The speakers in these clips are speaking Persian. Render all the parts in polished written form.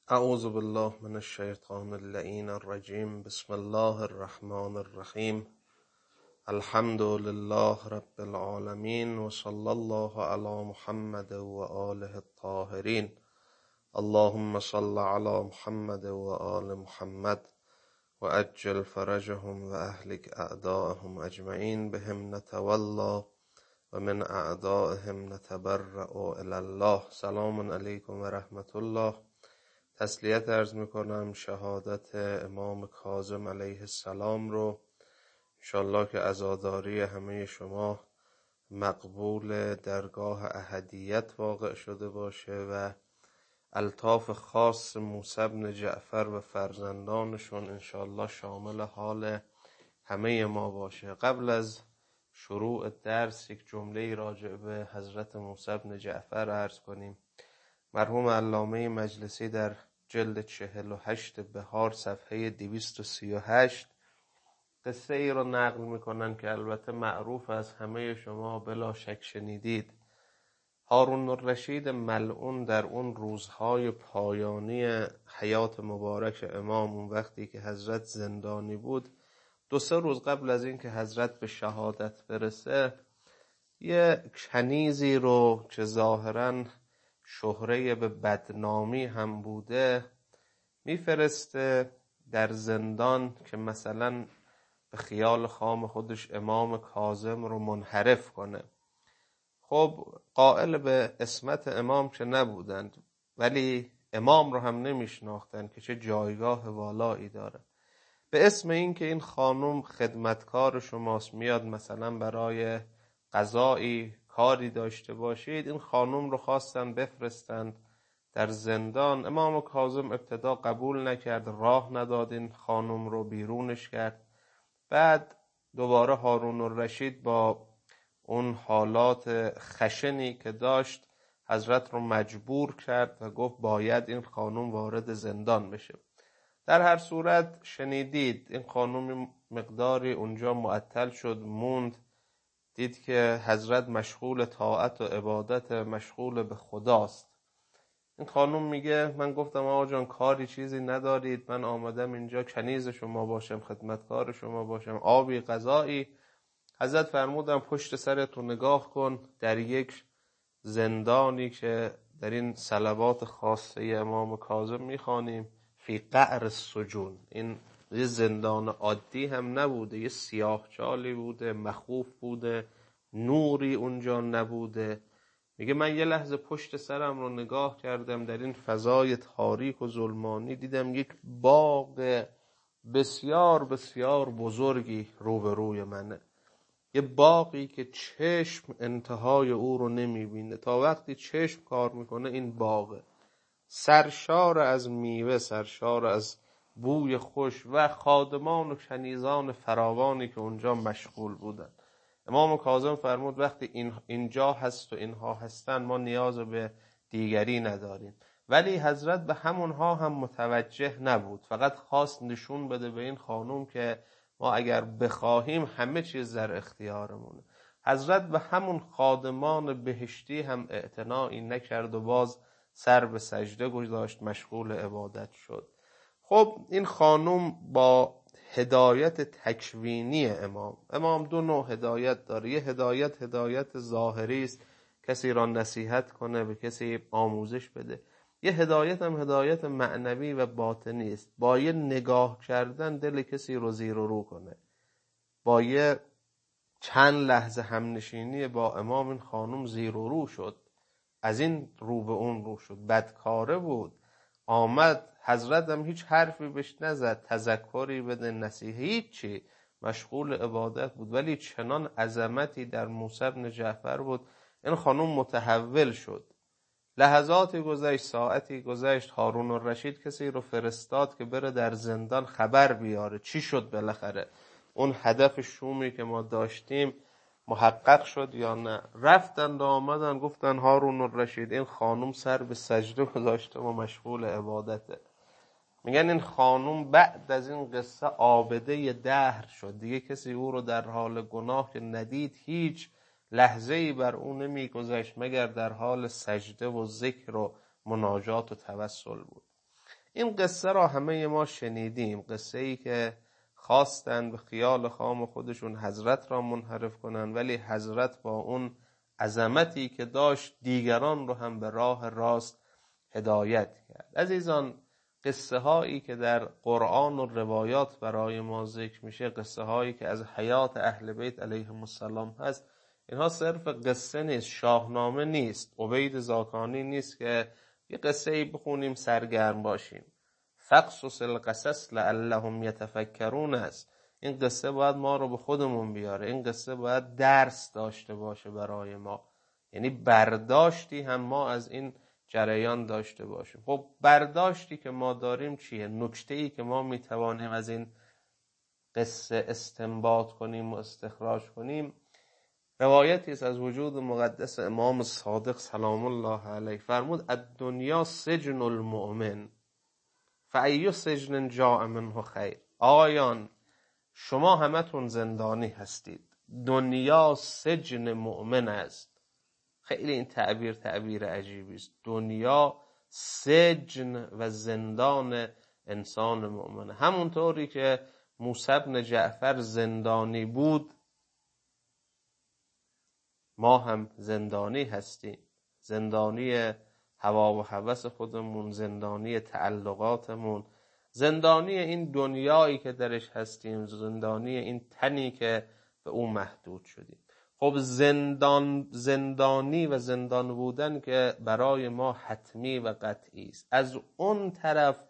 اعوذ بالله من الشیطان اللعین الرجیم. بسم الله الرحمن الرحیم. الحمد لله رب العالمین و صلی الله علی محمد و آله الطاهرین. اللهم صل علی محمد و آل محمد و عجل فرجهم و اهلک اعداءهم اجمعین. بهم نتولا و من اعدائهم نتبرأ الی الله. سلام علیکم و رحمت الله. تسلیت عرض میکنم شهادت امام کاظم علیه السلام رو، انشالله که عزاداری همه شما مقبول درگاه احدیت واقع شده باشه و الطاف خاص موسی بن جعفر و فرزندانشون انشالله شامل حال همه ما باشه. قبل از شروع درس یک جمله راجع به حضرت موسی بن جعفر عرض کنیم. مرحوم علامه مجلسی در جلد 48 بهار صفحه 238 قصه ای را نقل میکنن که البته معروف از همه شما بلا شک شنیدید. هارون الرشید ملعون در اون روزهای پایانی حیات مبارک امام، اون وقتی که حضرت زندانی بود، 2-3 روز قبل از این که حضرت به شهادت برسه، یه کنیزی رو که ظاهراً شهره به بدنامی هم بوده میفرسته در زندان که مثلا به خیال خام خودش امام کاظم رو منحرف کنه. خب قائل به عصمت امام که نبودند، ولی امام رو هم نمیشناختن که چه جایگاه والایی داره. به اسم این که این خانم خدمتکار شماست، میاد مثلا برای قضایی کاری داشته باشید، این خانم رو خواستن بفرستند در زندان. امام کاظم ابتدا قبول نکرد، راه نداد، این خانم رو بیرونش کرد. بعد دوباره هارون الرشید با اون حالات خشنی که داشت حضرت رو مجبور کرد و گفت باید این خانم وارد زندان بشه. در هر صورت شنیدید این خانم مقداری اونجا معطل شد، موند، دید که حضرت مشغول طاعت و عبادت، مشغول به خداست. این خانم میگه من گفتم آقا جان کاری چیزی ندارید، من آمدم اینجا کنیز شما باشم، خدمتکار شما باشم، آبی غذایی. حضرت فرمودم پشت سرت رو نگاه کن، در یک زندانی که در این صلوات خاصه امام کاظم میخوانیم فی قعر السجون، این یه زندان عادی هم نبوده، یه سیاهچالی بوده، مخوف بوده، نوری اونجا نبوده. میگه من یه لحظه پشت سرم رو نگاه کردم، در این فضای تاریک و ظلمانی دیدم یک باغ بسیار بسیار بزرگی روبروی منه، یه باغی که چشم انتهای او رو نمیبینه، تا وقتی چشم کار میکنه این باغه، سرشار از میوه، سرشار از بوی خوش و خادمان و کنیزان فراوانی که اونجا مشغول بودن. امام کاظم فرمود وقتی اینجا هست و اینها هستن ما نیاز به دیگری نداریم. ولی حضرت به همونها هم متوجه نبود، فقط خواست نشون بده به این خانم که ما اگر بخواهیم همه چیز در اختیارمونه. حضرت به همون خادمان بهشتی هم اعتنایی نکرد و باز سر به سجده گذاشت، مشغول عبادت شد. خب این خانم با هدایت تکوینی امام 2 نوع هدایت داره. یه هدایت ظاهری است، کسی را نصیحت کنه، به کسی آموزش بده. یه هدایت هم هدایت معنوی و باطنی است، با یه نگاه کردن دل کسی رو زیر و رو کنه. با یه چند لحظه همنشینی با امام این خانم زیر و رو شد، از این رو به اون رو شد، بدکاره بود، آمد حضرت هم هیچ حرفی بهش نزد، تذکری بده، نصیحت، هیچی، مشغول عبادت بود. ولی چنان عظمتی در موسی بن جعفر بود این خانم متحول شد. لحظاتی گذشت، ساعتی گذشت، هارون الرشید کسی رو فرستاد که بره در زندان خبر بیاره چی شد، بالاخره اون هدف شومی که ما داشتیم محقق شد یا نه. رفتن و آمدن گفتن هارون الرشید این خانم سر به سجده گذاشته و مشغول عبادته. میگن این خانم بعد از این قصه عابده دهر شد، دیگه کسی او رو در حال گناه که ندید هیچ لحظه‌ای بر او نمیگذشت مگر در حال سجده و ذکر و مناجات و توسل بود. این قصه را همه ما شنیدیم، قصه ای که خواستن به خیال خام خودشون حضرت را منحرف کنن، ولی حضرت با اون عظمتی که داشت دیگران رو هم به راه راست هدایت کرد. عزیزان، قصه هایی که در قرآن و روایات برای ما ذکر میشه، قصه هایی که از حیات اهل بیت علیهم السلام هست، اینها صرف قصه نیست، شاهنامه نیست، عبید زاکانی نیست که یه قصه ای بخونیم سرگرم باشیم. فقصص القصص لعلهم یتفکرون است. این قصه باید ما رو به خودمون بیاره، این قصه باید درس داشته باشه برای ما، یعنی برداشتی هم ما از این جریان داشته باشیم. خب برداشتی که ما داریم چیه؟ نکته‌ای که ما میتوانیم از این قصه استنباط کنیم و استخراج کنیم، روایتی است از وجود مقدس امام صادق سلام الله علیه، فرمود الدنیا سجن المؤمن فأی سجن جاء منه خیر. آقایان، شما همتون زندانی هستید، دنیا سجن مؤمن است. خیلی این تعبیر عجیبی است. دنیا سجن و زندان انسان مؤمنه. همونطوری که موسی بن جعفر زندانی بود، ما هم زندانی هستیم، زندانی هوا و هوس خودمون، زندانی تعلقاتمون، زندانی این دنیایی که درش هستیم، زندانی این تنی که به اون محدود شدیم. خب زندانی و زندان بودن که برای ما حتمی و قطعی است. از اون طرف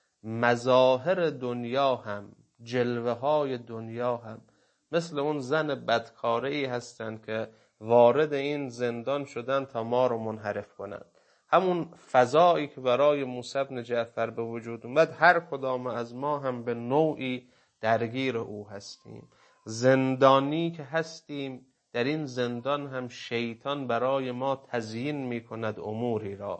مظاهر دنیا هم، جلوه های دنیا هم مثل اون زن بدکاره‌ای هستند که وارد این زندان شدن تا ما رو منحرف کنند. همون فضایی که برای موسی بن جعفر به وجود اومد، هر کدام از ما هم به نوعی درگیر او هستیم. زندانی که هستیم، در این زندان هم شیطان برای ما تزیین می کند اموری را،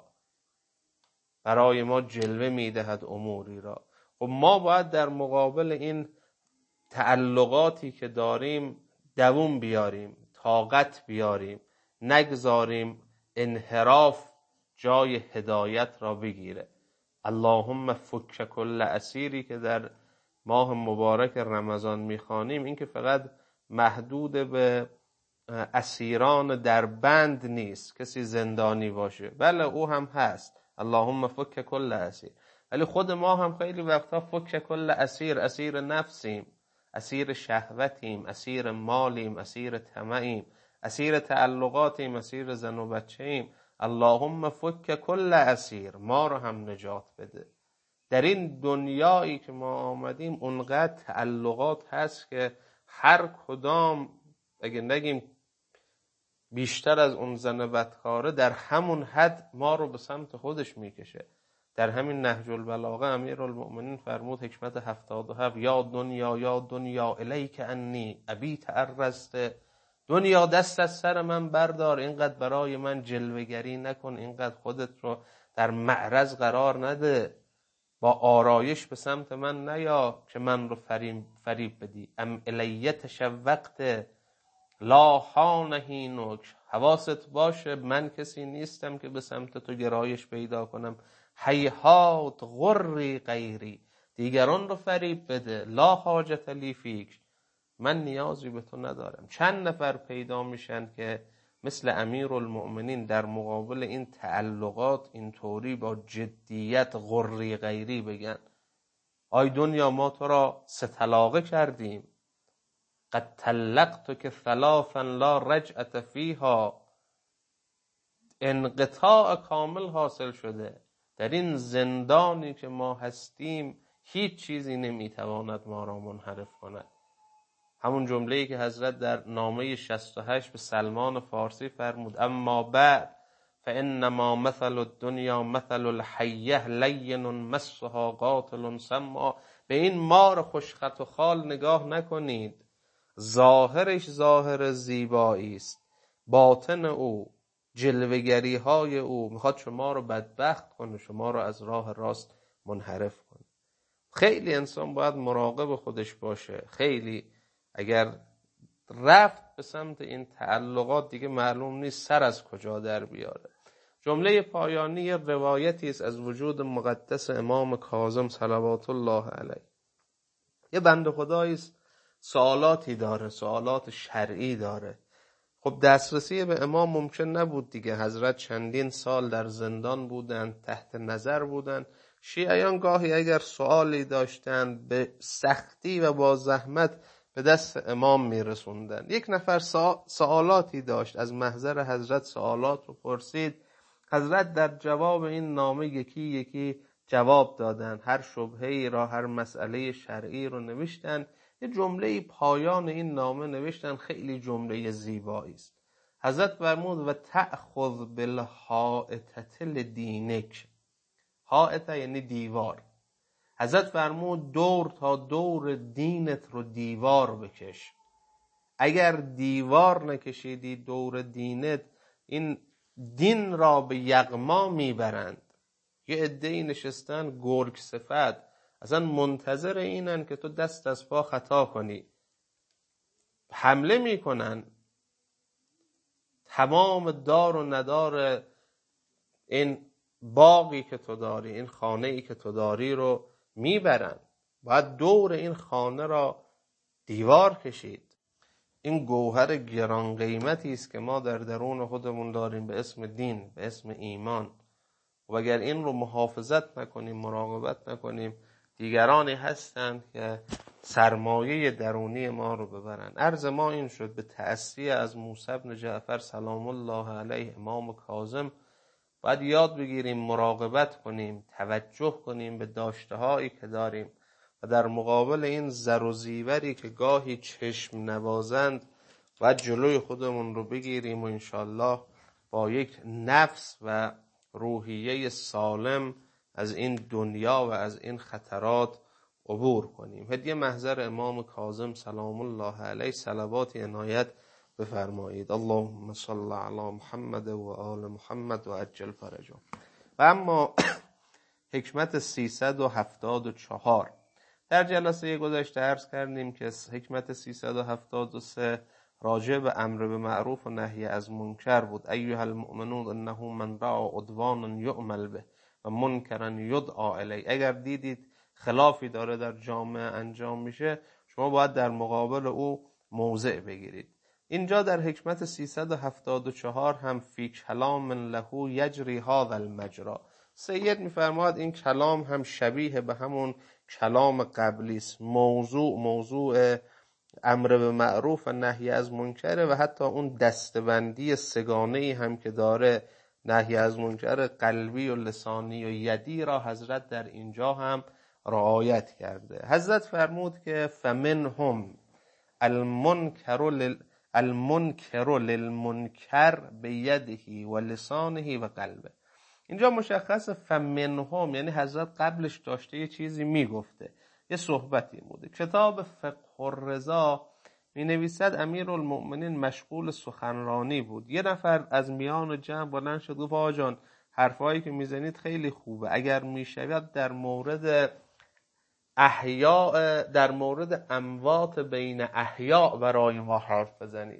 برای ما جلوه می دهد اموری را. خب ما باید در مقابل این تعلقاتی که داریم دووم بیاریم، طاقت بیاریم، نگذاریم انحراف جای هدایت را بگیره. اللهم فک کل اسیری که در ماه مبارک رمضان میخوانیم، این که فقط محدود به اسیران در بند نیست، کسی زندانی باشه، بله او هم هست، اللهم فک کل اسیر، ولی خود ما هم خیلی وقتا فک کل اسیر، اسیر نفسیم، اسیر شهوتیم، اسیر مالیم، اسیر طمعیم، اسیر تعلقاتیم، اسیر زن و بچه‌ایم. اللهم فک کل اسیر، ما رو هم نجات بده. در این دنیایی که ما آمدیم اونقدر تعلقات هست که هر کدام اگه نگیم بیشتر از اون زن بدکاره، در همون حد ما رو به سمت خودش میکشه. در همین نهج البلاغه امیرالمؤمنین فرمود حکمت 77: یا دنیا الیک انی ابیت ارزته. دنیا دست از سر من بردار، اینقدر برای من جلوه‌گری نکن، اینقدر خودت رو در معرض قرار نده، با آرایش به سمت من نیا که من رو فریب بدی. ام الیه تشوقت لا حانهینک، حواست باشه من کسی نیستم که به سمت تو گرایش پیدا کنم. هیهات غری غیری، دیگران رو فریب بده. لا حاجت لی فیک، من نیازی به تو ندارم. چند نفر پیدا میشن که مثل امیرالمؤمنین در مقابل این تعلقات اینطوری با جدیت غری غیری بگن آی دنیا ما تو را 3 طلاقه کردیم، قد طلقتک ثلاثا لا رجعت فیها، انقطاع کامل حاصل شده. در این زندانی که ما هستیم هیچ چیزی نمیتواند ما را منحرف کند. همون جمله‌ای که حضرت در نامه 68 به سلمان فارسی فرمود: اما بعد فانما مثل الدنیا مثل الحیه لین مسها قاتل سما. به این مار خوشخط و خال نگاه نکنید، ظاهرش ظاهر زیبایی است، باطن او، جلوگری های او میخواد شما رو بدبخت کنه، شما رو از راه راست منحرف کنه. خیلی انسان باید مراقب خودش باشه. خیلی اگر رفت به سمت این تعلقات دیگه معلوم نیست سر از کجا در بیاره. جمله پایانی روایتی است از وجود مقدس امام کاظم صلوات الله علیه. یه بنده خدایی است، سوالاتی داره، سوالات شرعی داره. خب دسترسی به امام ممکن نبود دیگه، حضرت چندین سال در زندان بودن، تحت نظر بودن. شیعیان گاهی اگر سوالی داشتن به سختی و با زحمت به دست امام میرسوندن. یک نفر سوالاتی داشت، از محضر حضرت سوالات رو پرسید، حضرت در جواب این نامه یکی یکی جواب دادن، هر شبهه‌ای را، هر مسئله شرعی رو نوشتن. یه جمله پایان این نامه نوشتن، خیلی جمله زیبایی است. حضرت فرمود و تأخذ بالحائطة لدینک. حائطه یعنی دیوار. حضرت فرمود دور تا دور دینت رو دیوار بکش. اگر دیوار نکشیدی دور دینت، این دین را به یغما میبرند. یه عده‌ای نشستن گرگ صفت، اصلا منتظر اینن که تو دست از پا خطا کنی، حمله میکنن، تمام دار و ندار این باقی که تو داری، این خانه‌ای که تو داری رو میبرن. باید دور این خانه را دیوار کشید. این گوهر گران قیمتی است که ما در درون خودمون داریم به اسم دین، به اسم ایمان. و اگر این رو محافظت نکنیم، مراقبت نکنیم، دیگرانی هستند که سرمایه درونی ما رو ببرن. عرض ما این شد به تأسیه از موسی بن جعفر سلام الله علیه امام کاظم باید یاد بگیریم، مراقبت کنیم، توجه کنیم به داشته‌هایی که داریم و در مقابل این زر و زیوری که گاهی چشم نوازند باید جلوی خودمون رو بگیریم و انشالله با یک نفس و روحیه سالم از این دنیا و از این خطرات عبور کنیم. هدیه محضر امام کاظم سلام الله علیه صلوات عنایت بفرمایید. اللهم صل علی محمد و آل محمد و عجل فرجهم. و اما حکمت 374 در جلسه گذشته عرض کردیم که حکمت 373 راجع به امر به معروف و نهی از منکر بود. ایها المؤمنون انه من رأى عدوانا یعمل به و منکرا یدعى الیه. اگر دیدید خلافی داره در جامعه انجام میشه، شما باید در مقابل او موضع بگیرید. اینجا در حکمت 374 هم فی کلام له یجری هذا المجرا، سید میفرماد این کلام هم شبیه به همون کلام قبلی است. موضوع امر به معروف و نهی از منکر و حتی اون دستبندی سگانه‌ای هم که داره، نهی از منکر قلبی و لسانی و یدی را حضرت در اینجا هم رعایت کرده. حضرت فرمود که فمنهم المنکر للمنکر بیده و لسانه و قلبه. اینجا مشخص فمنهم یعنی حضرت قبلش داشته یه چیزی میگفته، یه صحبتی بوده. کتاب فقه الرضا می نویسد امیرالمؤمنین مشغول سخنرانی بود. یه نفر از میان جمع بلند شد گفت آقا جان حرفایی که میزنید خیلی خوبه، اگر میشود در مورد احیاء، در مورد اموات بین احیاء برای ما حرف بزنید،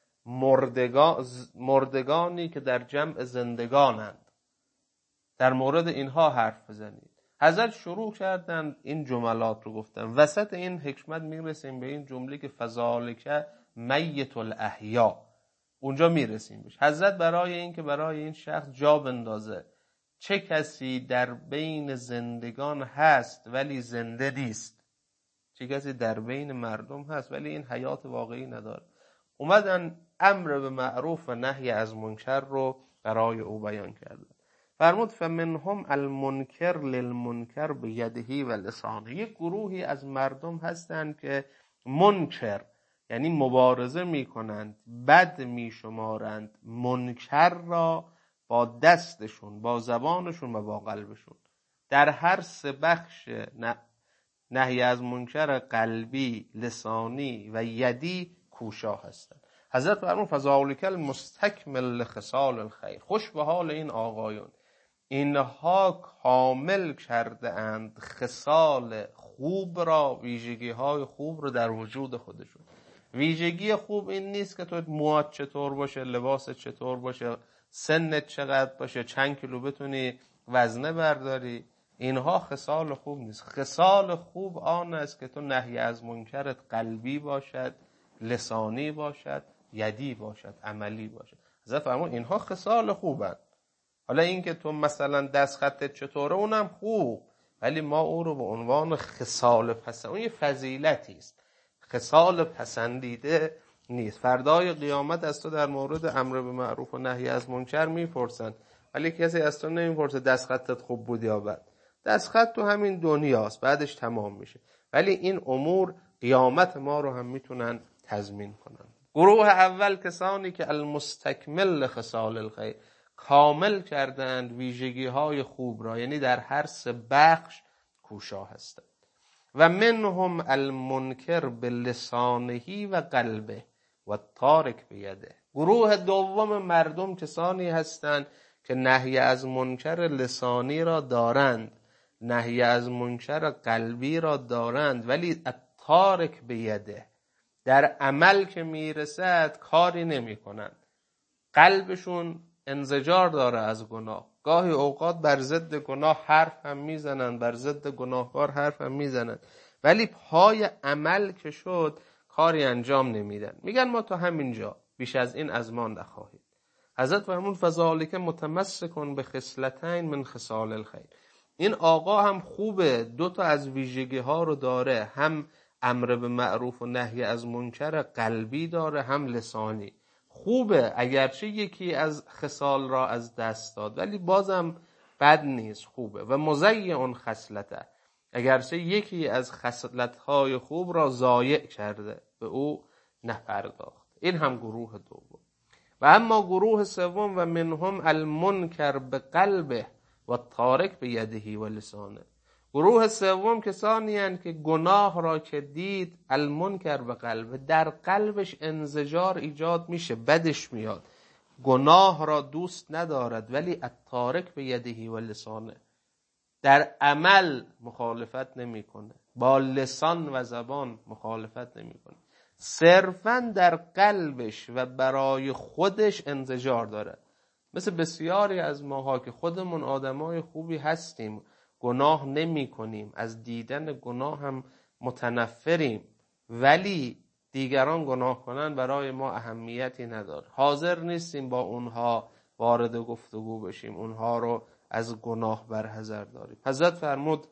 مردگانی که در جمع زندگانند، در مورد اینها حرف بزنید. حضرت شروع کردن این جملات رو گفتن. وسط این حکمت میرسیم به این جمله که فذالک میت الاحیا، اونجا میرسیم بهش. حضرت برای این که برای این شخص جا بندازه چه کسی در بین زندگان هست ولی زنده نیست، چه کسی در بین مردم هست ولی این حیات واقعی نداره، اومدن امر به معروف و نهی از منکر رو برای او بیان کردن. فرمود فمنهم المنکر للمنکر بیده و لسانه. یک گروهی از مردم هستند که منکر یعنی مبارزه میکنند، بد میشمارند منکر را با دستشون، با زبانشون و با قلبشون. در هر سه بخش نهی از منکر قلبی، لسانی و یدی کوشا هستند. حضرت فرمود فذالک المستکمل لخصال الخیر. خوش به حال این آقایون، اینها کامل کرده اند خصال خوب را، ویژگی های خوب رو در وجود خودشون. ویژگی خوب این نیست که تو موات چطور باشه، لباس چطور باشه، سنت چقدر باشه، چند کیلو بتونی وزنه برداری. اینها خصال خوب نیست. خصال خوب آن است که تو نهی از منکرت قلبی باشد، لسانی باشد، یدی باشد، عملی باشد. حضرت فرمود اینها خصال خوبن. حالا این که تو مثلا دست خطت چطوره اونم خوب، ولی ما او رو به عنوان خصال پسند، اون یه فضیلتی است، خصال پسندیده نیست. فردای قیامت از تو در مورد امر به معروف و نهی از منکر میپرسن، ولی کسی از تو نمیپرسه دست خطت خوب بود یا بد. دست خط تو همین دنیاست، بعدش تمام میشه. ولی این امور قیامت ما رو هم میتونن تضمین کنن. گروه اول کسانی که المستکمل خصال الخیر، کامل کردند ویژگی های خوب را، یعنی در هر سه بخش کوشا هستند. و منهم المنکر بلسانه و قلبه و تارک بیده. گروه دوم مردم کسانی هستند که نهی از منکر لسانی را دارند، نهی از منکر قلبی را دارند، ولی تارک بیده، در عمل که میرسد کاری نمی کنند. قلبشون انزجار داره از گناه، گاهی اوقات بر ضد گناه حرف هم میزنن، بر ضد گناهکار حرف هم میزنن، ولی پای عمل که شد کاری انجام نمیدن. میگن ما تا همینجا، بیش از این از ما نخواهید. حضرت فرمود فذالک متمسکن به خصلتین من خصال الخیر. این آقا هم خوبه، دو تا از ویژگی ها رو داره، هم امر به معروف و نهی از منکر قلبی داره، هم لسانی. خوبه، اگرچه یکی از خصال را از دست داد ولی بازم بد نیست، خوبه. و مضیع خصلته، اگرچه یکی از خصلت‌های خوب را ضایع کرده، به او نپرداخت. این هم گروه دوم. و اما گروه سوم و منهم المنکر به قلبه و تارک به یده و لسانه. گروه سوم کسانی هستند که گناه را که دید، المنکر به قلبه، در قلبش انزجار ایجاد میشه، بدش میاد، گناه را دوست ندارد، ولی التارک به یده و لسانه، در عمل مخالفت نمیکنه، با لسان و زبان مخالفت نمیکنه، صرفاً در قلبش و برای خودش انزجار داره. مثل بسیاری از ماها که خودمون آدمای خوبی هستیم، گناه نمی کنیم، از دیدن گناه هم متنفریم، ولی دیگران گناه کنن برای ما اهمیتی نداره، حاضر نیستیم با اونها وارد گفتگو بشیم، اونها رو از گناه برحذر داریم. حضرت فرمود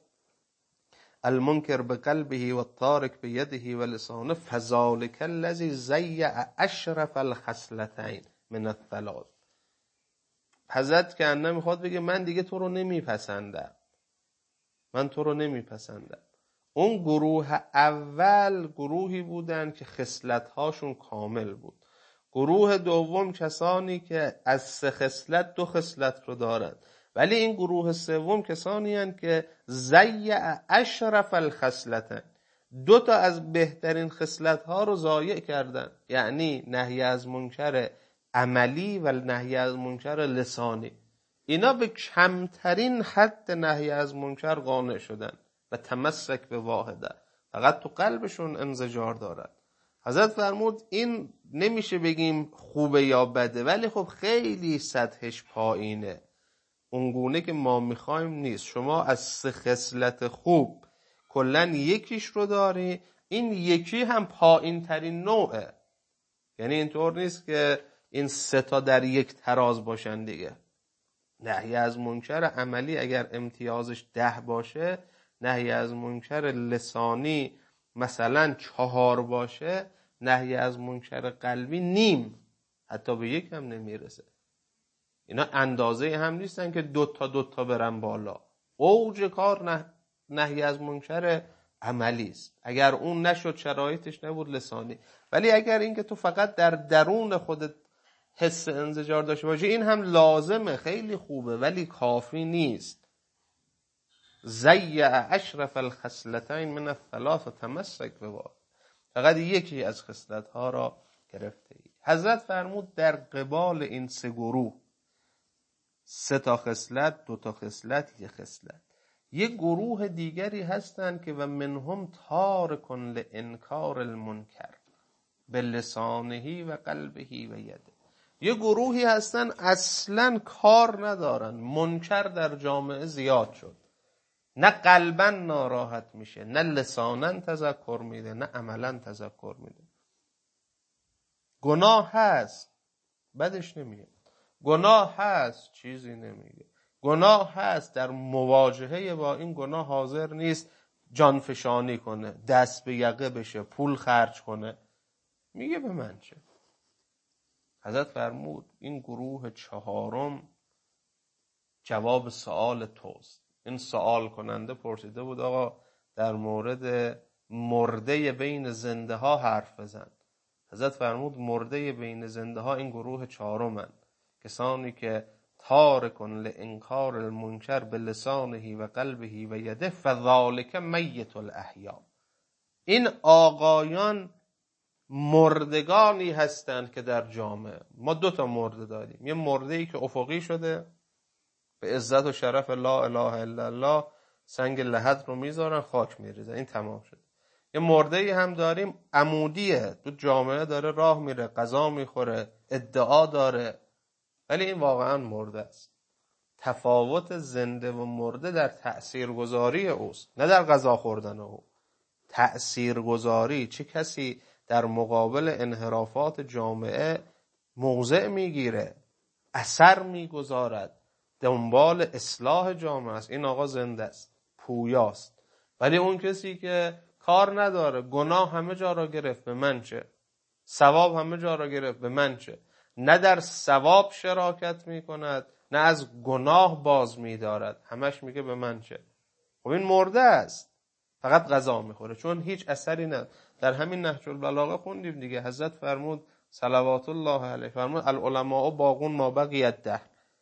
المنکر بقلبه و التارک بیده و لسانه فذالک الذی ضیع اشرف الخصلتین من الثلاث. حضرت که نمیخواد بگه من دیگه تو رو نمیپسندم، من تو رو نمیپسندم. اون گروه اول گروهی بودن که خصلت‌هاشون کامل بود. گروه دوم کسانی که از سه خصلت دو خصلت رو دارن، ولی این گروه سوم کسانی هستند که ضیع اشرف الخصلتین، دو تا از بهترین خصلت‌ها رو ضایع کردن، یعنی نهی از منکر عملی و نهی از منکر لسانی. اینا به کمترین حد نهی از منکر قانع شدن و تمسک به واحده، فقط تو قلبشون انزجار دارد. حضرت فرمود این نمیشه بگیم خوبه یا بده، ولی خب خیلی سطحش پایینه، اونگونه که ما میخوایم نیست. شما از سه خصلت خوب کلن یکیش رو داری، این یکی هم پایین ترین نوعه، یعنی اینطور نیست که این سه تا در یک تراز باشن دیگه. نهی از منکر عملی اگر امتیازش 10 باشه، نهی از منکر لسانی مثلا 4 باشه، نهی از منکر قلبی نیم، حتی به 1 هم نمیرسه. اینا اندازه هم نیستن که دو تا برن بالا. اوج کار نهی از منکر عملی است. اگر اون نشد شرایطش نبود لسانی، ولی اگر این که تو فقط در درون خودت حس انزجار داشته باشی، این هم لازمه، خیلی خوبه، ولی کافی نیست. ضیع اشرف الخصلتین من الثلاث تمسک بوا، فقط یکی از خصلت‌ها را گرفته ای. حضرت فرمود در قبال این سه گروه، 3 تا خصلت، 2 تا خصلت، 1 خصلت، یک گروه دیگری هستند که و منهم تارک لانکار المنکر بلسانه و قلبه و یده. یه گروهی هستن اصلاً کار ندارن، منکر در جامعه زیاد شد، نه قلباً ناراحت میشه، نه لساناً تذکر میده، نه عملاً تذکر میده. گناه هست بدش نمیگه، گناه هست چیزی نمیگه، گناه هست در مواجهه با این گناه حاضر نیست جانفشانی کنه، دست به یقه بشه، پول خرج کنه، میگه به من چه. حضرت فرمود این گروه چهارم جواب سوال توست. این سوال کننده پرسیده بود آقا در مورد مرده بین زنده ها حرف بزن. حضرت فرمود مرده بین زنده ها این گروه چهارمن، کسانی که تارکن لانکار المنکر بلسانه و قلبه و یده فذالک میت الاحیا. این آقایان مردگانی هستند که در جامعه ما دو تا مرده داریم. یه مرده ای که افقی شده به عزت و شرف لا اله الا الله سنگ لحد رو میذارن خاک میریزن، این تمام شد. یه مرده ای هم داریم عمودیه، تو جامعه داره راه میره، غذا میخوره، ادعا داره، ولی این واقعا مرده است. تفاوت زنده و مرده در تأثیرگذاری اوست، نه در غذا خوردن او. تأثیرگذاری، چه کسی در مقابل انحرافات جامعه موضع میگیره، اثر میگذارد، دنبال اصلاح جامعه است، این آقا زنده است، پویاست. ولی اون کسی که کار نداره، گناه همه جا را گرفت، به من چه، ثواب همه جا را گرفت، به من چه، نه در ثواب شراکت میکند نه از گناه باز میدارد، همش میگه به من چه. خب این مرده است، فقط غذا میخوره، چون هیچ اثری نه. در همین نهج البلاغه خوندیم دیگه، حضرت فرمود صلوات الله علیه، فرمود العلماء باقون ما بقی الدهر.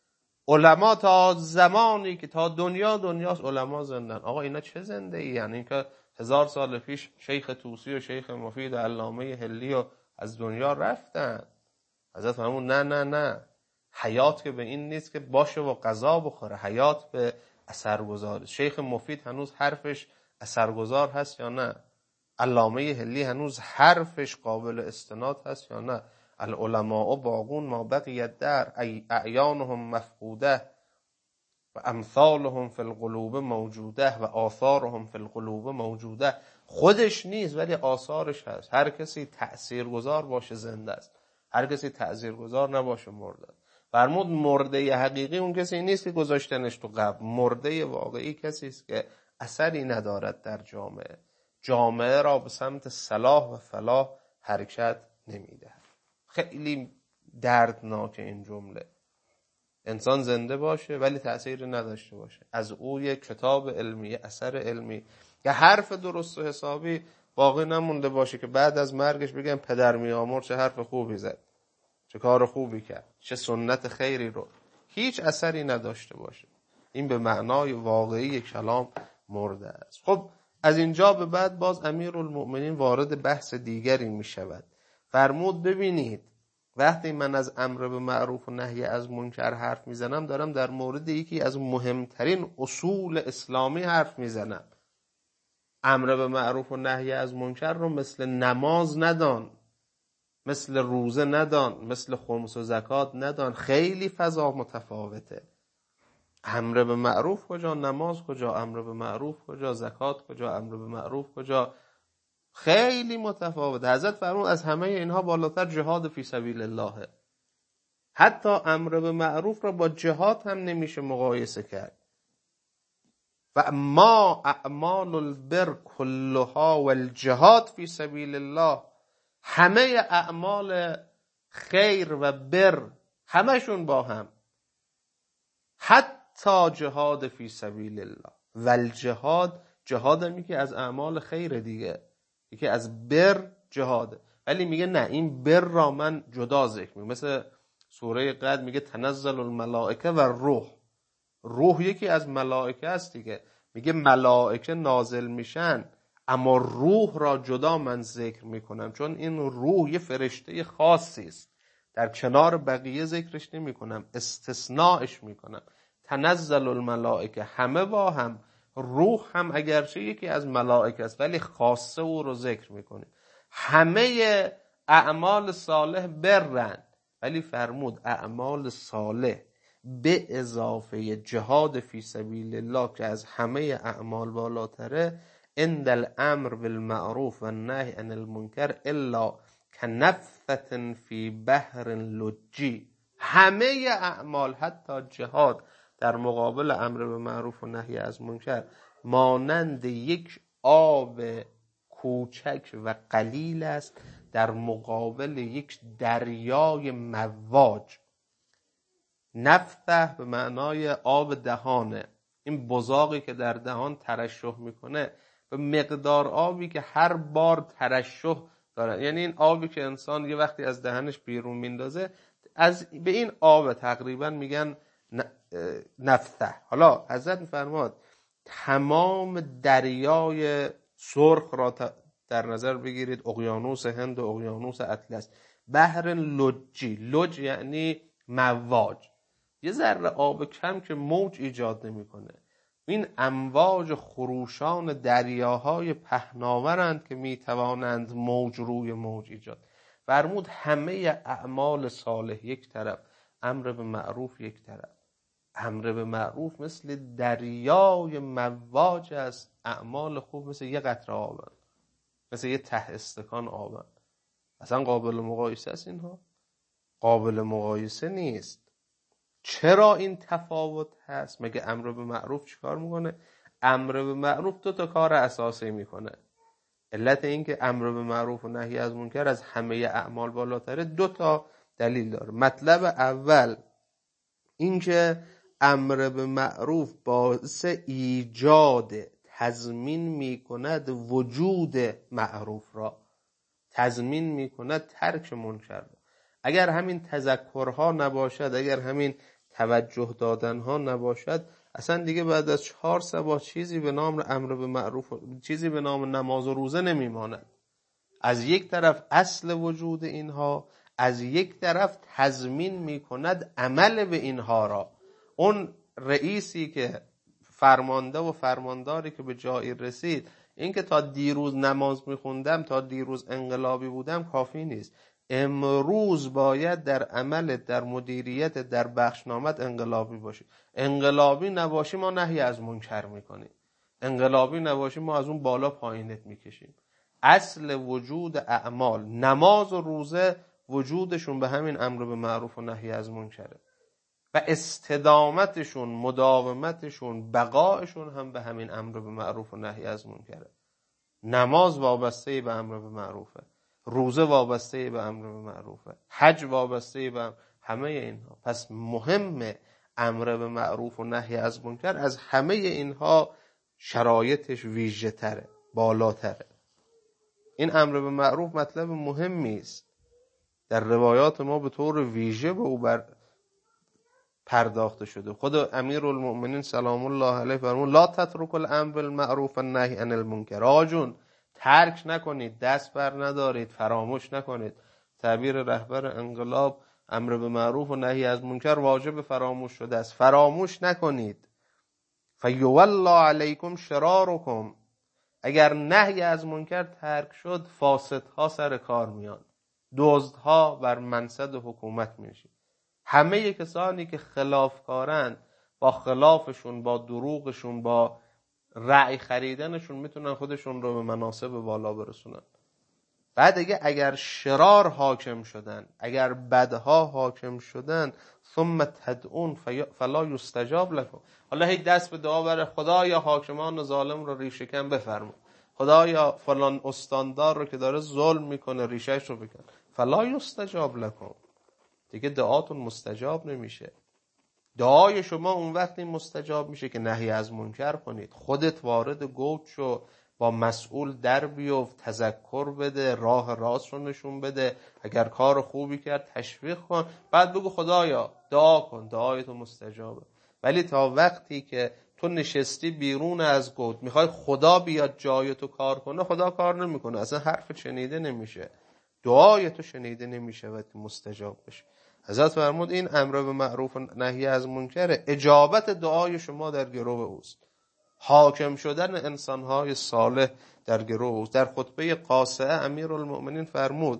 علما تا زمانی که تا دنیاست علما زندن. آقا اینا چه زنده ای؟ یعنی این که 1000 سال پیش شیخ طوسی و شیخ مفید و علامه حلی و از دنیا رفتن. حضرت فرمود نه، حیات که به این نیست که باشه و غذا بخوره، حیات به اثرگذار. شیخ مفید هنوز حرفش اثرگذار هست یا نه؟ علامه حلی هنوز حرفش قابل استناد هست یا نه؟ العلماء باقون ما بقی الدهر اعیانهم مفقوده و امثالهم فی القلوب موجوده و آثارهم فی القلوب موجوده. خودش نیست ولی آثارش هست. هر کسی تأثیرگذار باشه زنده است، هر کسی تأثیرگذار نباشه مرده. فرمود مرده حقیقی اون کسی نیست که گذاشتنش تو قبر. مرده واقعی کسی است که اثری ندارد در جامعه، جامعه را به سمت صلاح و فلاح حرکت نمیده. خیلی دردناک این جمله. انسان زنده باشه ولی تأثیر نداشته باشه، از او یک کتاب علمی، اثر علمی یا حرف درست و حسابی باقی نمونده باشه که بعد از مرگش بگم پدر میامر چه حرف خوبی زد، چه کار خوبی کرد، چه سنت خیری رو، هیچ اثری نداشته باشه. این به معنای واقعی کلام مرده است. خب از اینجا به بعد باز امیرالمؤمنین وارد بحث دیگری می شود. فرمود ببینید وقتی من از امر به معروف و نهی از منکر حرف میزنم دارم در مورد یکی از مهمترین اصول اسلامی حرف میزنم. امر به معروف و نهی از منکر رو مثل نماز ندان، مثل روزه ندان، مثل خمس و زکات ندان، خیلی فضا متفاوته. امر به معروف کجا، نماز کجا، امر به معروف کجا، زکات کجا، امر به معروف کجا، خیلی متفاوته. حضرت فرمود از همه اینها بالاتر جهاد فی سبیل الله. حتی امر به معروف را با جهاد هم نمیشه مقایسه کرد. و ما اعمال البر کلها والجهاد فی سبیل الله، همه اعمال خیر و بر همشون با هم، حتی جهاد فی سبیل الله. والجهاد، جهاد هم یکی از اعمال خیر دیگه، یکی از بر جهاده، ولی میگه نه این بر را من جدا ذکر میگم. مثل سوره قدر میگه تنزل الملائکه و روح، روح یکی از ملائکه است دیگه، میگه ملائکه نازل میشن اما روح را جدا من ذکر میکنم، چون این روح یه فرشته خاصی است، در کنار بقیه ذکرش نمیکنم، استثناءش میکنم. تنزل الملائکه، همه با هم، روح هم اگرچه یکی از ملائکه است ولی خاصه او رو ذکر میکنه. همه اعمال صالح برن ولی فرمود اعمال صالح به اضافه جهاد فی سبیل الله که از همه اعمال بالاتره، عند الامر بالمعروف و النهی عن المنکر الا کنفة فی بحر لجی. همه اعمال حتی جهاد در مقابل امر به معروف و نهی از منکر مانند یک آب کوچک و قلیل است در مقابل یک دریای مواج. نفته به معنای آب دهانه، این بزاقی که در دهان ترشح میکنه به مقدار آبی که هر بار ترشح داره، یعنی این آبی که انسان یه وقتی از دهنش بیرون میندازه به این آب تقریبا میگن نفته. حالا حضرت میفرماد تمام دریای سرخ را در نظر بگیرید، اقیانوس هند و اقیانوس اطلس، بحر لجی، لج یعنی مواج، یه ذره آب کم که موج ایجاد نمیکنه. این امواج خروشان دریاهای پهناورند که میتوانند موج روی موج ایجاد. فرمود همه اعمال صالح یک طرف، امر به معروف یک طرف. امر به معروف مثل دریای مواج است، اعمال خوب مثل یه قطره آبن، مثل یه ته استکان آبن. اصلا قابل مقایسه است اینها؟ قابل مقایسه نیست. چرا این تفاوت هست؟ مگه امر به معروف چیکار میکنه؟ امر به معروف 2 کار اساسی میکنه. علت این که امر به معروف و نهی از منکر از همه اعمال بالاتره 2 دلیل داره. مطلب اول این که امر به معروف باعث ایجاد تضمین میکند وجود معروف را، تضمین میکند ترک منکر را. اگر همین تذکرها نباشد، اگر همین توجه دادنها نباشد، اصلا دیگه بعد از 4 صباح چیزی به نام امر به معروف، چیزی به نام نماز و روزه نمیماند. از یک طرف اصل وجود اینها، از یک طرف تضمین میکند عمل به اینها را. اون رئیسی که فرمانده و فرمانداری که به جایی رسید، این که تا دیروز نماز میخوندم، تا دیروز انقلابی بودم کافی نیست. امروز باید در عمل، در مدیریت، در بخشنامت انقلابی باشی. انقلابی نباشی ما نهی از منکر میکنیم، انقلابی نباشی ما از اون بالا پایینت میکشیم. اصل وجود اعمال، نماز و روزه، وجودشون به همین امر به معروف و نهی از منکره و استدامتشون، مداومتشون، بقایشون هم به همین امر به معروف و نهی از منکره. نماز وابسته به امر به معروفه، روزه وابسته به امر به معروفه، حج وابسته به همه اینها. پس مهمه امر به معروف و نهی از منکر از همه اینها شرایطش ویژه تره، بالاتره. این امر به معروف مطلب مهمی است، در روایات ما به طور ویژه به او پرداخته شده. خود امیرالمؤمنین سلام الله علیه فرمود لا تترکوا الامر بالمعروف والنهی عن المنکر. آجون ترک نکنید، دست بر ندارید، فراموش نکنید. تعبیر رهبر انقلاب امر به معروف و نهی از منکر واجب فراموش شده است، فراموش نکنید. فیوالله علیکم شرارکم. اگر نهی از منکر ترک شد، فاسدها سر کار میان، دزدها بر منصب حکومت میشن. همه کسانی که خلافکارن، با خلافشون، با دروغشون، با رأی خریدنشون میتونن خودشون رو به مناصب بالا برسونن. بعد اگر شرار حاکم شدن، اگر بدها حاکم شدن، ثم تدعون فلا یستجاب لكم. حالا هی دست به دعا بره، خدایا حاکمان ظالم رو ریشه کن بفرما، خدایا فلان استاندار رو که داره ظلم میکنه ریشهش رو بکن. فلا یستجاب لكم. دیگه دعاتون مستجاب نمیشه. دعای شما اون وقتی مستجاب میشه که نهی از منکر کنید. خودت وارد گوت شو، با مسئول در بیفت، تذکر بده، راه راست رو نشون بده، اگر کار خوبی کرد تشویق کن، بعد بگو خدایا دعا کن، دعای تو مستجابه. ولی تا وقتی که تو نشستی بیرون از گوت میخوای خدا بیاد جای تو کار کنه، خدا کار نمیکنه، اصلا حرف شنیده نمیشه، دعای تو شنیده نمیشه و مستجاب بشه. حضرت فرمود این امر به معروف و نهی از منکر، اجابت دعای شما در گرو اوست، حاکم شدن انسانهای صالح در گرو اوست. در خطبه قاصعه امیرالمؤمنین فرمود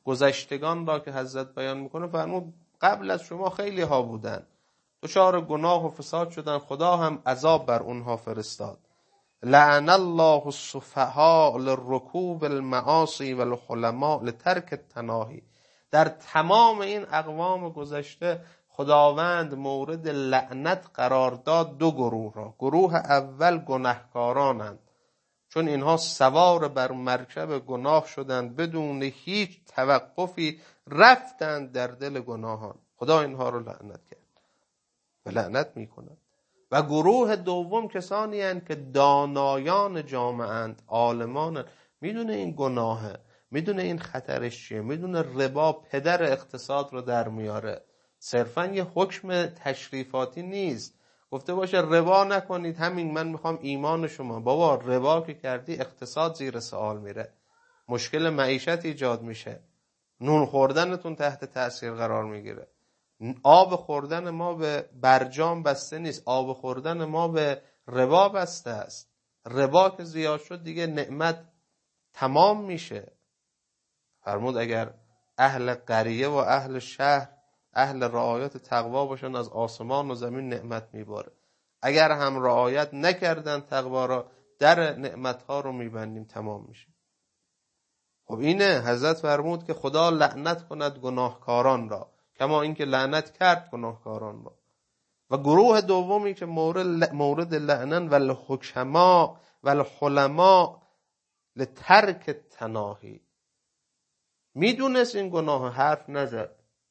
گذشتگان را که حضرت بیان میکنه فرمود قبل از شما خیلی ها بودن، دچار گناه و فساد شدن، خدا هم عذاب بر اونها فرستاد. لعن الله السفهاء للركوب المعاصی والحلماء لترک التناهی. در تمام این اقوام گذشته خداوند مورد لعنت قرار داد دو گروه را. گروه اول گناهکارانند، چون اینها سوار بر مرکب گناه شدند، بدون هیچ توقفی رفتند در دل گناهان، خدا اینها رو لعنت کرد و لعنت میکند. و گروه دوم کسانی هستند که دانایان جامعه اند، عالمان اند، میدونه این گناهه، میدونه این خطرش چیه، میدونه ربا پدر اقتصاد رو در میاره، صرفا یه حکم تشریفاتی نیست گفته باشه ربا نکنید، همین من میخوام ایمان شما. بابا ربا که کردی اقتصاد زیر سوال میره، مشکل معیشت ایجاد میشه، نون خوردنتون تحت تأثیر قرار میگیره. آب خوردن ما به برجام بسته نیست، آب خوردن ما به ربا بسته است. ربا که زیاد شد دیگه نعمت تمام میشه. فرمود اگر اهل قریه و اهل شهر اهل رعایت تقوا باشن، از آسمان و زمین نعمت میباره. اگر هم رعایت نکردن تقوا را، در نعمتها رو میبندیم، تمام میشه. خب اینه حضرت فرمود که خدا لعنت کند گناهکاران را، کما اینکه لعنت کرد گناهکاران را. و گروه دومی که مورد لعنن والحکما والحلما لترک التناهی. میدونست این گناه، حرف نزد،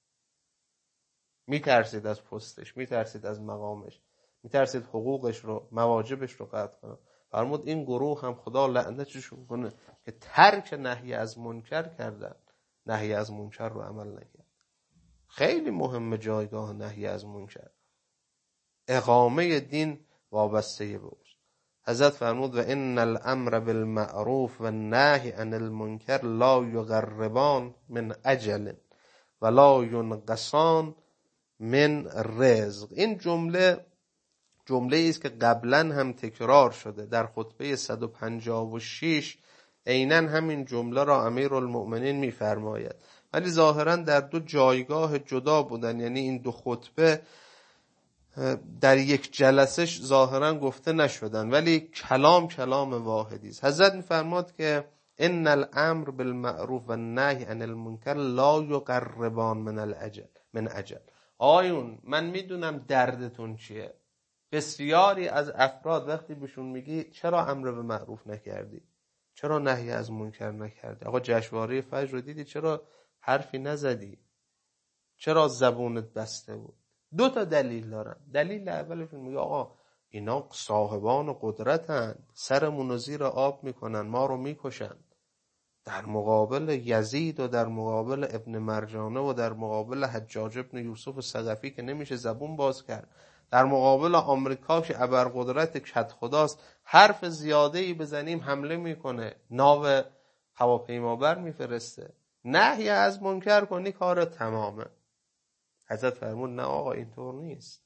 میترسید از پستش، میترسید از مقامش، میترسید حقوقش رو، مواجبش رو قطع کنه. فرمود این گروه هم خدا لعنتشون کنه که ترک نهی از منکر کردن، نهی از منکر رو عمل نکرد. خیلی مهم جایگاه نهی از منکر، اقامه دین وابسته به اوست. حضرت فرمود و ان الامر بالمعروف و النهی عن المنکر لا یقربان من اجل ولا ینقصان من رزق. این جمله است که قبلا هم تکرار شده در خطبه 156. عیناً همین جمله را امیرالمؤمنین می‌فرماید، ولی ظاهراً در دو جایگاه جدا بودن، یعنی این دو خطبه در یک جلسه ظاهراً گفته نشدن، ولی کلام واحدی است. حضرت می‌فرماد که ان الامر بالمعروف و النهی عن المنکر لا یقربان من اجل. آیون من میدونم دردتون چیه. بسیاری از افراد وقتی بهشون میگی چرا امر به معروف نکردی، چرا نهی از منکر نکردی، آقا جشنواره فجر رو دیدی چرا حرفی نزدی، چرا زبونت بسته بود؟ دو تا دلیل دارن. دلیل اولشون میگه آقا اینا صاحبان قدرتن، سرمون رو زیر آب میکنن، ما رو میکشن. در مقابل یزید و در مقابل ابن مرجانه و در مقابل حجاج ابن یوسف ثقفی که نمیشه زبون باز کرد، در مقابل آمریکا که ابرقدرت کد خداست، حرف زیاده‌ای بزنیم حمله میکنه، ناو هواپیمابر میفرسته. نهی از منکر کنی کار تمامه. حضرت فرمود نه آقا اینطور نیست.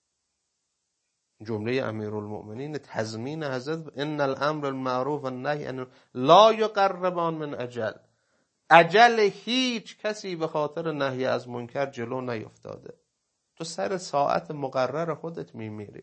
جمله امیرالمؤمنین تضمین حضرت ان الامر المعروف و النهی عن لا یقربان من اجل. اجل هیچ کسی به خاطر نهی از منکر جلو نیفتاده. تو سر ساعت مقرر خودت میمیری.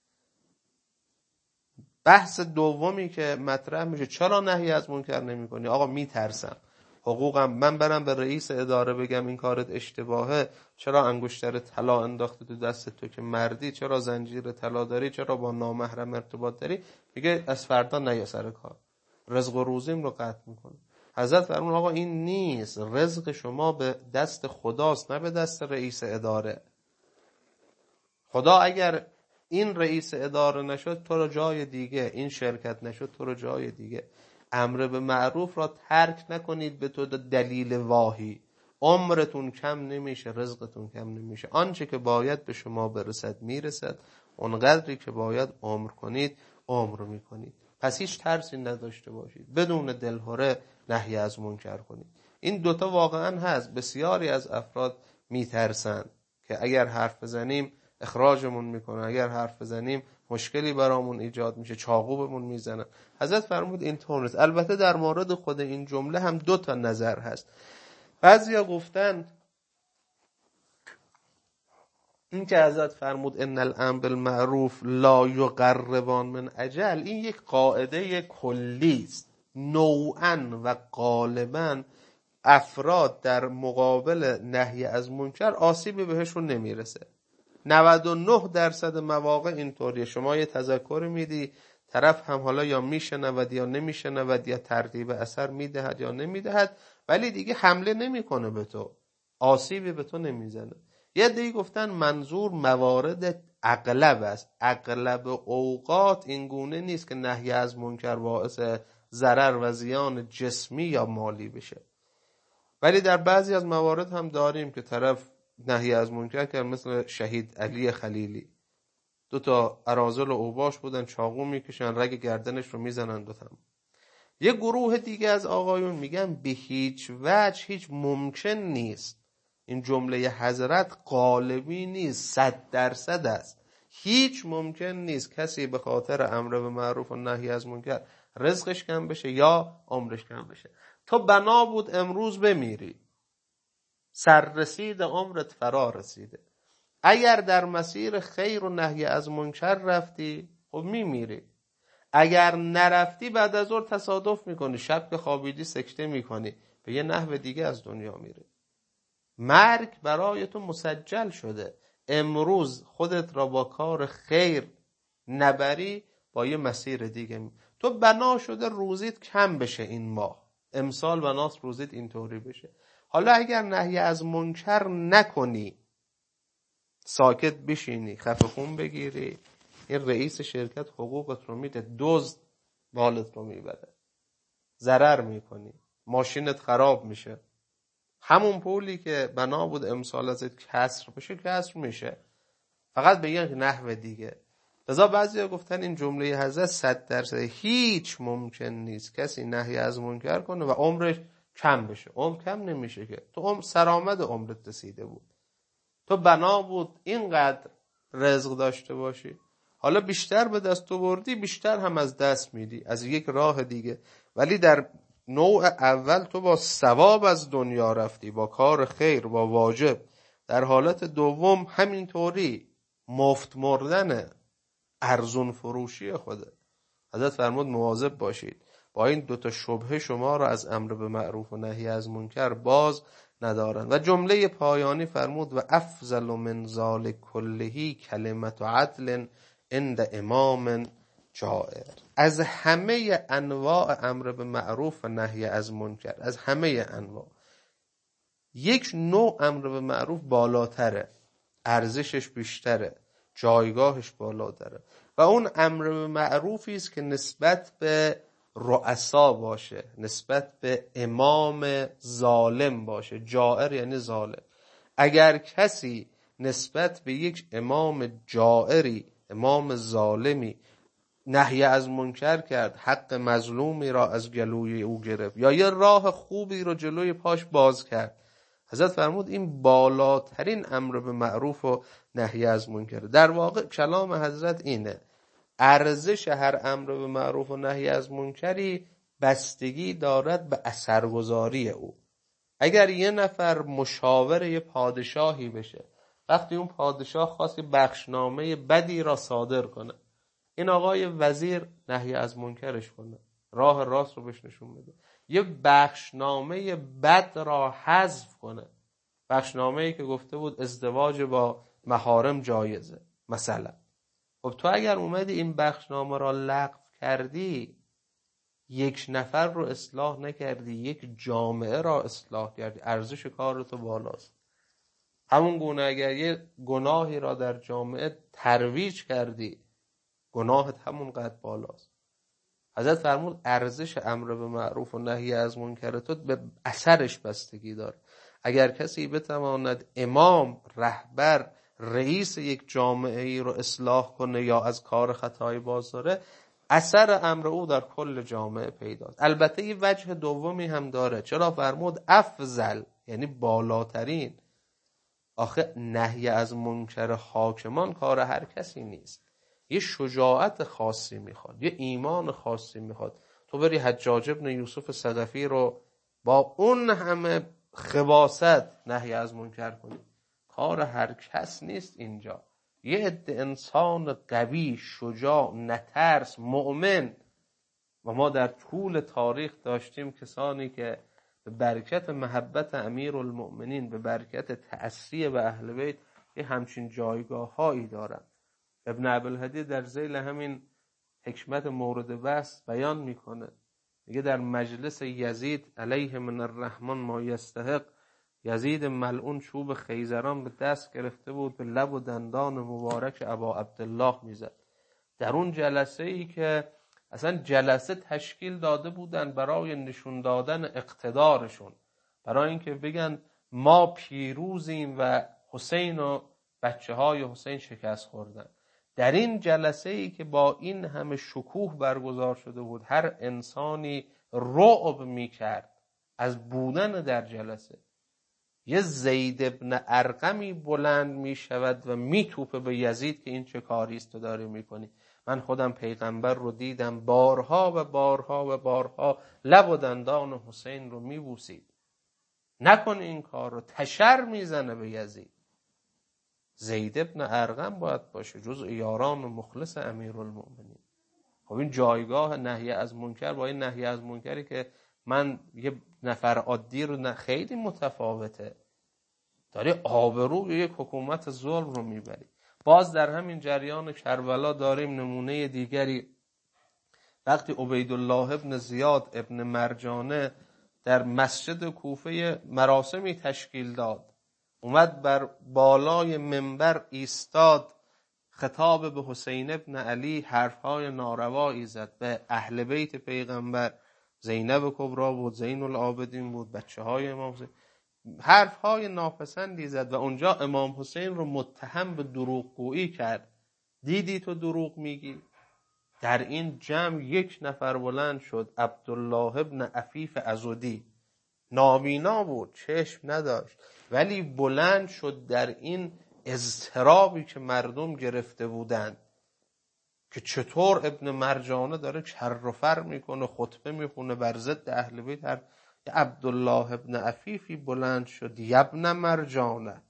بحث دومی که مطرح میشه چرا نهی از منکر نمیکنی؟ آقا میترسم حقوقم، من برم به رئیس اداره بگم این کارت اشتباهه، چرا انگشتر طلا انداخته تو دست تو که مردی، چرا زنجیر طلا داری، چرا با نامحرم ارتباط داری، میگه از فردا نیا سر کار، رزق و روزیم رو قطع میکنه. حضرت فرمود آقا این نیست، رزق شما به دست خداست نه به دست رئیس اداره. خدا اگر این رئیس اداره نشد تو رو جای دیگه، این شرکت نشد تو رو جای دیگه. امر به معروف را ترک نکنید به تو دلیل واهی، عمرتون کم نمیشه، رزقتون کم نمیشه، آنچه که باید به شما برسد میرسد، اونقدری که باید عمر کنید عمر میکنید. پس هیچ ترسی نداشته باشید، بدون دلهره نهی از منکر کنید. این دوتا واقعا هست. بسیاری از افراد میترسن که اگر حرف بزنیم اخراجمون میکنه، اگر حرف بزنیم مشکلی برامون ایجاد میشه، چاقوبمون میزنن. حضرت فرمود این طور نیست. البته در مورد خود این جمله هم دو تا نظر هست. بعضیا گفتن این که حضرت فرمود ان الامر بالمعروف لا یقربان من اجل، این یک قاعده کلی است. نوعا و غالبا افراد در مقابل نهی از منکر آسیبی بهشون نمیرسه. 99% مواقع اینطوریه. شما یه تذکر میدی، طرف هم حالا یا میشنود یا نمیشنود یا ترتیب اثر میدهد یا نمیدهد، ولی دیگه حمله نمیکنه به تو، آسیبی به تو نمیزنه. یه دیگه گفتن منظور موارد اغلب است. اغلب اوقات این گونه نیست که نهی از منکر باعث ضرر و زیان جسمی یا مالی بشه، ولی در بعضی از موارد هم داریم که طرف نهی از منکر کرد، مثل شهید علی خلیلی. 2 اراذل و اوباش بودن، چاقو میکشن، رگ گردنش رو میزنن و تمام. یه گروه دیگه از آقایون میگن به هیچ وجه هیچ ممکن نیست، این جمله حضرت غالبی نیست، 100% است. هیچ ممکن نیست کسی به خاطر امر به معروف و نهی از منکر رزقش کم بشه یا عمرش کم بشه. تو بنا بود امروز بمیری، سررسید عمرت فرا رسیده. اگر در مسیر خیر و نهی از منکر رفتی خب میمیری، اگر نرفتی بعد از ظهر تصادف میکنی، شب که خوابیدی سکته میکنی، به یه نحو دیگه از دنیا میری. مرگ برای تو مسجل شده. امروز خودت را با کار خیر نبری، با یه مسیر دیگه تو بنا شده روزیت کم بشه این ماه، امسال بناست روزیت اینطوری بشه. حالا اگر نهی از منکر نکنی، ساکت بشینی، خفه خون بگیری، این رئیس شرکت حقوقت رو میده، دزد مالت رو میبره، ضرر میکنی، ماشینت خراب میشه، همون پولی که بنا بود امسال ازت کسر بشه کسر میشه، فقط به یک نحو دیگه. لذا بعضیا گفتن این جمله حضرت 100% هیچ ممکن نیست کسی نهی از منکر کنه و عمرش کم بشه. عمر کم نمیشه که، تو عمر سرآمد عمرت رسیده بود، تو بنا بود اینقدر رزق داشته باشی، حالا بیشتر به دست تو بردی، بیشتر هم از دست میدی از یک راه دیگه. ولی در نوع اول تو با ثواب از دنیا رفتی، با کار خیر، با واجب. در حالت دوم همینطوری مفت مردنه، ارزون فروشی خوده. حضرت فرمود مواظب باشید با این 2 شبهه شما را از امر به معروف و نهی از منکر باز ندارند. و جمله پایانی فرمود و افضل من ذلک کله کلمت عدل عند امام جائر. از همه انواع امر به معروف و نهی از منکر، از همه انواع، یک نوع امر به معروف بالاتره، ارزشش بیشتره، جایگاهش بالاتره، و اون امر به معروفی است که نسبت به رؤسا باشه، نسبت به امام ظالم باشه. جائر یعنی ظالم. اگر کسی نسبت به یک امام جائری، امام ظالمی نهی از منکر کرد، حق مظلومی را از گلوی او گرفت یا یه راه خوبی رو جلوی پاش باز کرد، حضرت فرمود این بالاترین امر به معروف و نهی از منکر. در واقع کلام حضرت اینه، ارزش هر امر به معروف و نهی از منکری بستگی دارد به اثرگذاری او. اگر یه نفر مشاور یه پادشاهی بشه، وقتی اون پادشاه خواستی بخشنامه بدی را صادر کنه، این آقای وزیر نهی از منکرش کنه، راه راست رو بهش نشون بده، یه بخشنامه بد را حذف کنه، بخشنامه‌ای که گفته بود ازدواج با محارم جایزه مثلا، خب تو اگر اومدی این بخشنامه را لغو کردی، یک نفر رو اصلاح نکردی، یک جامعه را اصلاح کردی، ارزش کار تو بالاست. همون گونه اگر یه گناهی را در جامعه ترویج کردی، گناهت همون قدر بالاست. حضرت فرمود ارزش امر به معروف و نهی از منکر تو به اثرش بستگی داره. اگر کسی بتواند امام، رهبر، رئیس یک جامعه ای رو اصلاح کنه یا از کار خطای باز داره، اثر امر او در کل جامعه پیداست. البته یه وجه دومی هم داره. چرا فرمود افضل؟ یعنی بالاترین. آخه نهی از منکر حاکمان کار هر کسی نیست، یه شجاعت خاصی میخواد، یه ایمان خاصی میخواد. تو بری حجاج ابن یوسف ثقفی رو با اون همه خباثت نهی از منکر کنید. کار هر کس نیست اینجا. یه عده انسان قوی، شجاع، نترس، مؤمن، و ما در طول تاریخ داشتیم کسانی که به برکت محبت امیرالمؤمنین، به برکت تأسی به اهل بیت یه همچین جایگاه هایی دارن. ابن ابوالهدی در ذیل همین حکمت مورد بحث بیان میکنه، میگه در مجلس یزید علیه من الرحمن ما یستحق، یزید ملعون چوب خیزران به دست گرفته بود، به لب و دندان مبارک ابا عبدالله میزد. در اون جلسه ای که اصلا جلسه تشکیل داده بودن برای نشون دادن اقتدارشون، برای اینکه بگن ما پیروزیم و حسین و بچه های حسین شکست خوردن. در این جلسه ای که با این همه شکوه برگزار شده بود، هر انسانی رعب میکرد از بودن در جلسه. یه زید ابن ارقمی بلند میشود و میتوپه به یزید که این چه کاریست تو داری میکنی. من خودم پیغمبر رو دیدم بارها و بارها و بارها لب و دندان حسین رو میبوسید، نکن این کار رو. تشر میزنه به یزید. زید ابن ارقم باید باشه جزء یاران و مخلص امیرالمؤمنین. خب این جایگاه نهی از منکر با این نهی از منکری که من یه نفر عادی رو خیلی متفاوته. داری آبروی یک حکومت ظلم رو میبری. باز در همین جریان کربلا داریم نمونه دیگری. وقتی عبیدالله ابن زیاد ابن مرجانه در مسجد کوفه مراسمی تشکیل داد، اومد بر بالای منبر ایستاد، خطاب به حسین ابن علی حرفهای ناروایی زد، به اهل بیت پیغمبر، زینب کبرا بود، زین العابدین بود، بچه های امام حسین، حرفهای ناپسندی زد و اونجا امام حسین رو متهم به دروغگویی کرد. دیدی تو دروغ میگی؟ در این جمع یک نفر بلند شد، عبدالله ابن عفیف عضدی، نابینا بود، چشم نداشت، ولی بلند شد در این اضطرابی که مردم گرفته بودند که چطور ابن مرجانه داره کر و فر میکنه، خطبه میخونه بر ضد اهل بیت. عبدالله ابن عفیفی بلند شد، یبن مرجانه،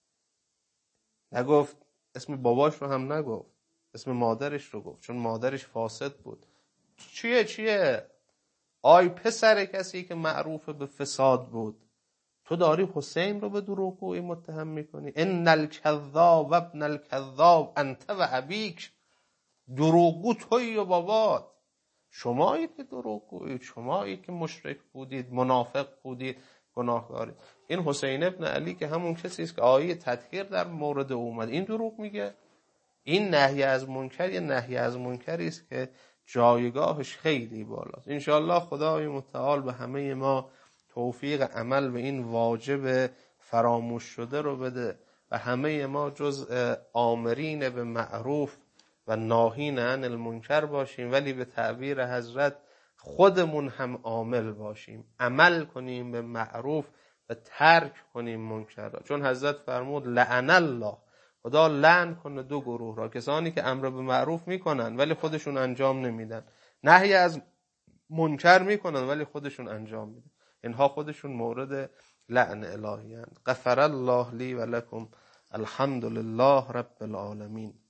نگفت اسم باباش رو هم نگفت، اسم مادرش رو گفت، چون مادرش فاسد بود. چیه آی پسر کسی که معروف به فساد بود، تو داری حسین رو به دروغگویی متهم میکنی؟ ان الکذاب ابن الکذاب انت و ابیک، دروغگو تویی و بابات. شمایی که دروغگویید، شمایی که مشرک بودید، منافق بودید، گناهکارید. این حسین ابن علی که همون کسی است که آیه تطهیر در مورد اومد، این دروغ میگه. این نهی از منکر یه نهی از منکری است که جایگاهش خیلی بالاست. انشاءالله خدای متعال به همه ما توفیق عمل به این واجب فراموش شده رو بده و همه ما جزء آمرین به معروف و ناهین عن المنکر باشیم، ولی به تعبیر حضرت خودمون هم عامل باشیم، عمل کنیم به معروف و ترک کنیم منکر. چون حضرت فرمود لعن الله، خدا لعن کنه دو گروه را، کسانی که امر به معروف میکنن ولی خودشون انجام نمیدن، نهی از منکر میکنن ولی خودشون انجام میدن، اینها خودشون مورد لعن الهی هستند. غفر الله لی و لکم، الحمد لله رب العالمین.